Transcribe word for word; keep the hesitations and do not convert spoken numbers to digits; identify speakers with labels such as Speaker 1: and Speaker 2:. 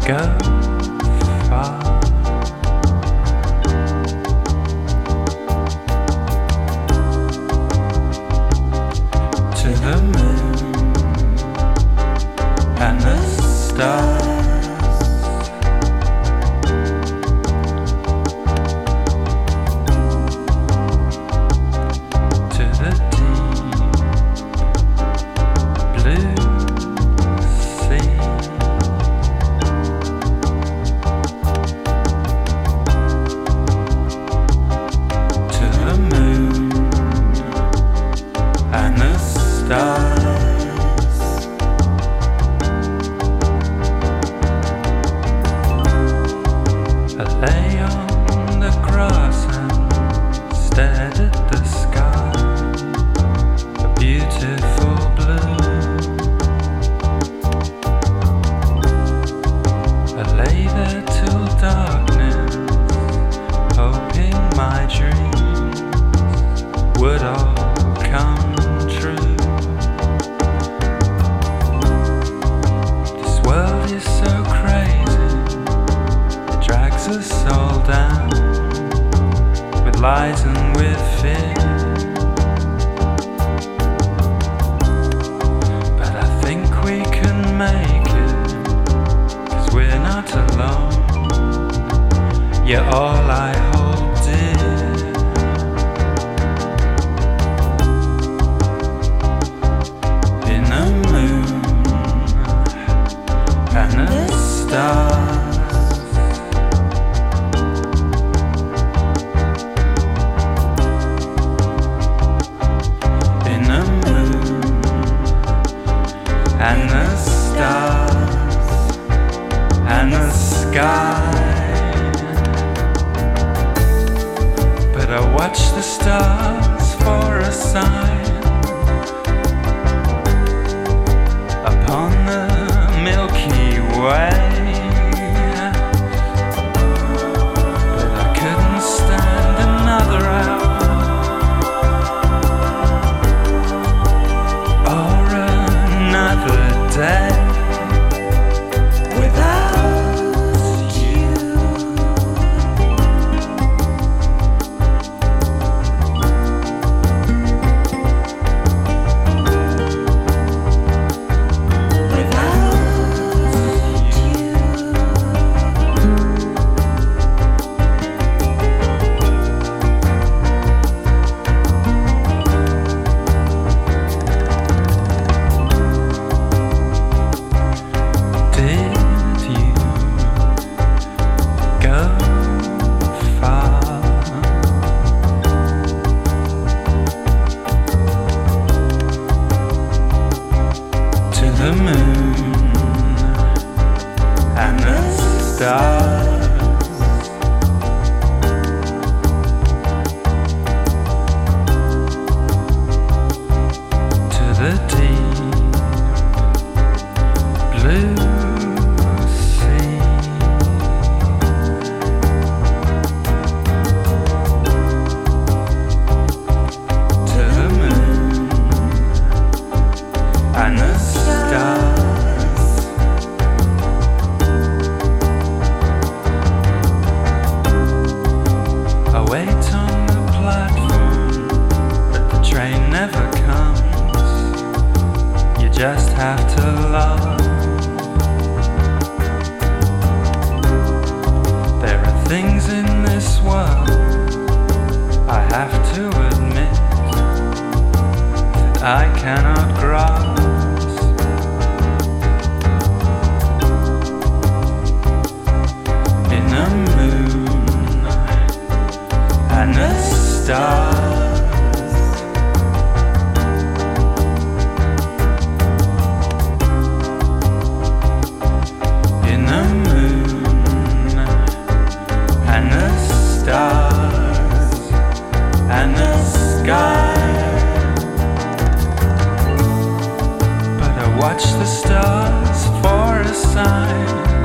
Speaker 1: go far. To the moon and the stars. To the deep blue sea. To the moon and the stars. I lay on the grass and stared at the sky, a beautiful blue. I lay there till darkness, hoping my dreams would all come true. This world is so crazy, it drags us all down with lies and with fear. But I think we can make it, 'cause we're not alone. You're all I hold dear. In the moon and the stars. In the moon and the stars and the sky. But I watch the stars for a sign upon the Milky Way. But I couldn't stand another hour or another day without you. Did you go far? To the moon and the stars. To the deep blue sea. To the moon and the stars. I wait on the platform, but the train never comes. You just have to love. There are things in this world I have to admit that I cannot grasp. In the moon and the stars. In the moon and the stars and the sky. But I watch the stars for a sign